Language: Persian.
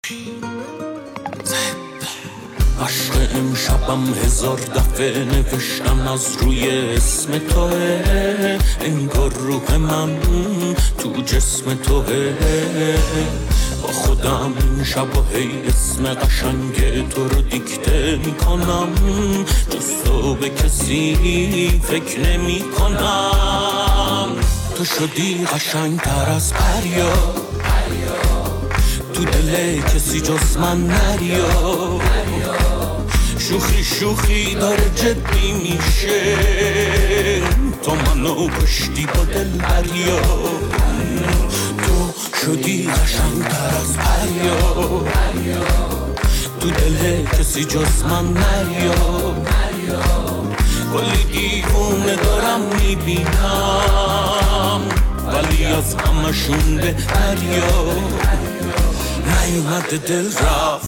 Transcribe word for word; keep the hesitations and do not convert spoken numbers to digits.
عشق امشبم هزار دفعه نوشتم از روی اسم توه، انگار روح من تو جسم توه. با خودم این شب و هی اسم قشنگ تو رو دیکته میکنم، جز تو به کسی فکر نمی کنم. تو شدی قشنگ تر از پریا، تو دل کسی جز من نریا. شوخی شوخی داره جدی میشه، تو منو کشتی با دل بریا. تو شدی قشنگ‌تر از پریا، تو دل کسی جز من نریا. کلی دیوونه دارم میبینم، ولی از همشون بهتریا. نیومده دل رفت